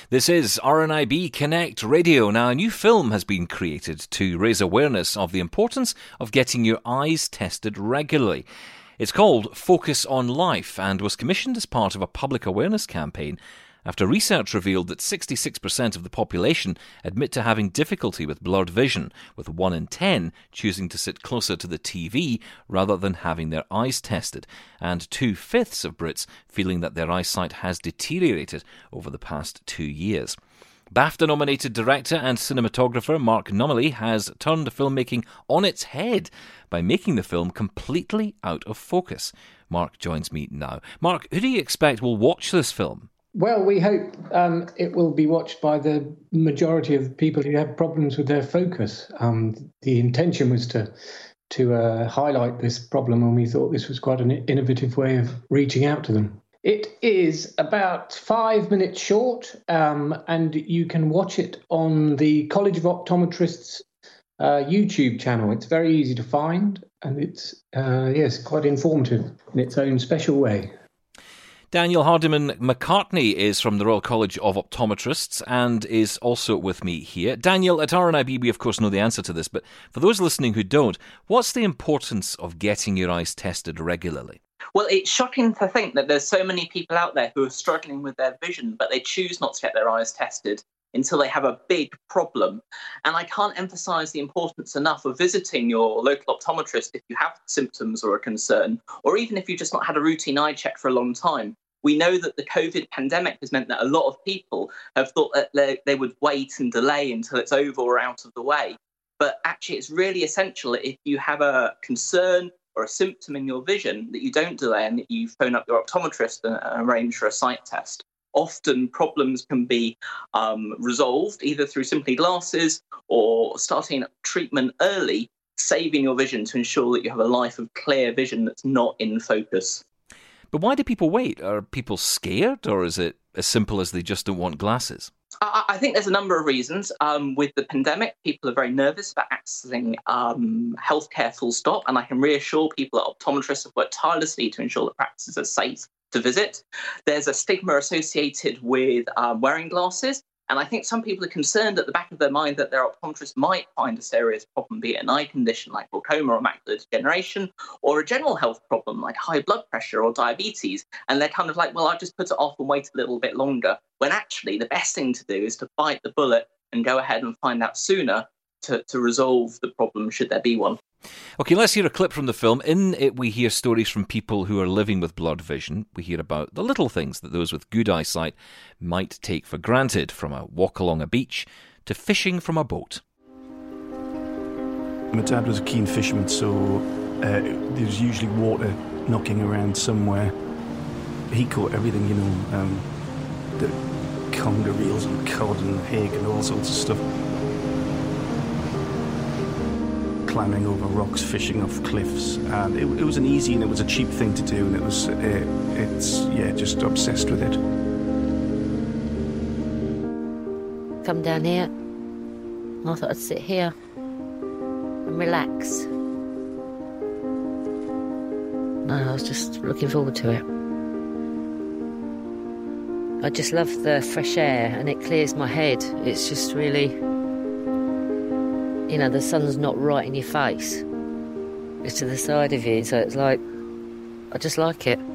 This is RNIB Connect Radio. Now, a new film has been created to raise awareness of the importance of getting your eyes tested regularly. It's called Focus on Life and was commissioned as part of a public awareness campaign after research revealed that 66% of the population admit to having difficulty with blurred vision, with 1 in 10 choosing to sit closer to the TV rather than having their eyes tested, and 2/5 of Brits feeling that their eyesight has deteriorated over the past 2 years. BAFTA-nominated director and cinematographer Mark Nunnally has turned filmmaking on its head by making the film completely out of focus. Mark joins me now. Mark, who do you expect will watch this film? Well, we hope it will be watched by the majority of people who have problems with their focus. The intention was to highlight this problem, and we thought this was quite an innovative way of reaching out to them. It is about 5 minutes short, and you can watch it on the College of Optometrists YouTube channel. It's very easy to find, and it's quite informative in its own special way. Daniel Hardiman-McCartney is from the Royal College of Optometrists and is also with me here. Daniel, at RNIB we of course know the answer to this, but for those listening who don't, what's the importance of getting your eyes tested regularly? Well, it's shocking to think that there's so many people out there who are struggling with their vision, but they choose not to get their eyes tested until they have a big problem. And I can't emphasise the importance enough of visiting your local optometrist if you have symptoms or a concern, or even if you've just not had a routine eye check for a long time. We know that the COVID pandemic has meant that a lot of people have thought that they would wait and delay until it's over or out of the way. But actually, it's really essential that if you have a concern or a symptom in your vision, that you don't delay and that you phone up your optometrist and arrange for a sight test. Often problems can be resolved either through simply glasses or starting treatment early, saving your vision to ensure that you have a life of clear vision that's not in focus. But why do people wait? Are people scared, or is it as simple as they just don't want glasses? I think there's a number of reasons. With the pandemic, people are very nervous about accessing healthcare full stop, and I can reassure people that optometrists have worked tirelessly to ensure that practices are safe to visit. There's a stigma associated with wearing glasses, and I think some people are concerned at the back of their mind that their optometrist might find a serious problem, be it an eye condition like glaucoma or macular degeneration, or a general health problem like high blood pressure or diabetes, and they're kind of like, well, I'll just put it off and wait a little bit longer, when actually the best thing to do is to bite the bullet and go ahead and find out sooner to resolve the problem, should there be one. OK, let's hear a clip from the film. In it, we hear stories from people who are living with blurred vision. We hear about the little things that those with good eyesight might take for granted, from a walk along a beach to fishing from a boat. My dad was a keen fisherman, so there was usually water knocking around somewhere. He caught everything, the conger reels and cod and hake and all sorts of stuff. Climbing over rocks, fishing off cliffs, and it was an easy and it was a cheap thing to do, and it was just obsessed with it. Come down here. I thought I'd sit here and relax. No, I was just looking forward to it. I just love the fresh air and it clears my head. It's just really, the sun's not right in your face. It's to the side of you, so it's like, I just like it.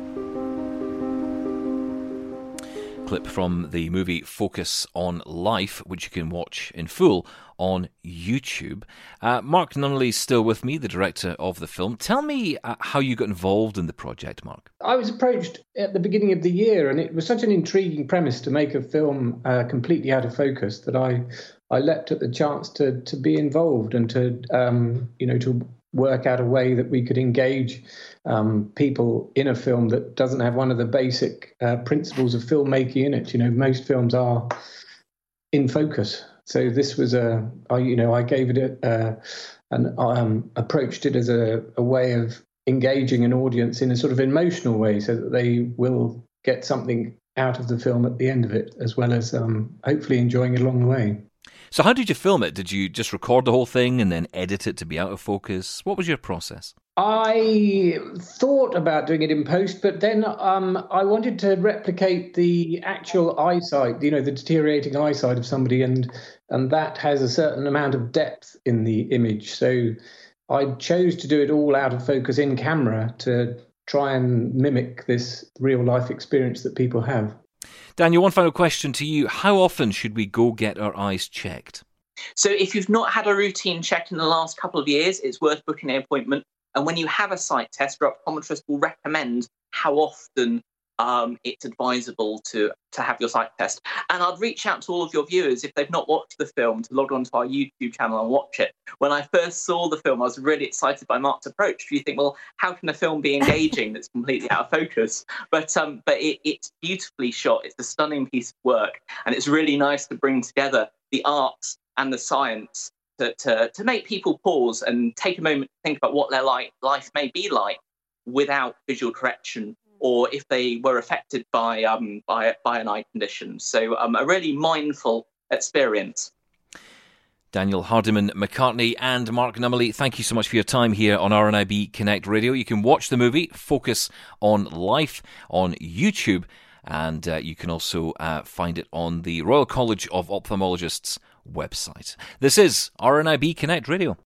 Clip from the movie Focus on Life, which you can watch in full on YouTube. Mark Nunnally's still with me, the director of the film. Tell me how you got involved in the project, Mark. I was approached at the beginning of the year, and it was such an intriguing premise to make a film completely out of focus that I leapt at the chance to be involved and to work out a way that we could engage people in a film that doesn't have one of the basic principles of filmmaking in it. Most films are in focus. So this was I gave it and approached it as a way of engaging an audience in a sort of emotional way, so that they will get something out of the film at the end of it, as well as hopefully enjoying it along the way. So how did you film it? Did you just record the whole thing and then edit it to be out of focus? What was your process? I thought about doing it in post, but then I wanted to replicate the actual eyesight, the deteriorating eyesight of somebody, and that has a certain amount of depth in the image. So I chose to do it all out of focus in camera to try and mimic this real life experience that people have. Daniel, one final question to you. How often should we go get our eyes checked? So if you've not had a routine check in the last couple of years, it's worth booking an appointment. And when you have a sight test, your optometrist will recommend how often it's advisable to have your sight test. And I'd reach out to all of your viewers, if they've not watched the film, to log on to our YouTube channel and watch it. When I first saw the film, I was really excited by Mark's approach. You think, well, how can a film be engaging that's completely out of focus? But it's beautifully shot. It's a stunning piece of work. And it's really nice to bring together the arts and the science to make people pause and take a moment to think about what their life may be like without visual correction, or if they were affected by an eye condition. So a really mindful experience. Daniel Hardiman-McCartney and Mark Nunnally, thank you so much for your time here on RNIB Connect Radio. You can watch the movie Focus on Life on YouTube, and you can also find it on the Royal College of Ophthalmologists website. This is RNIB Connect Radio.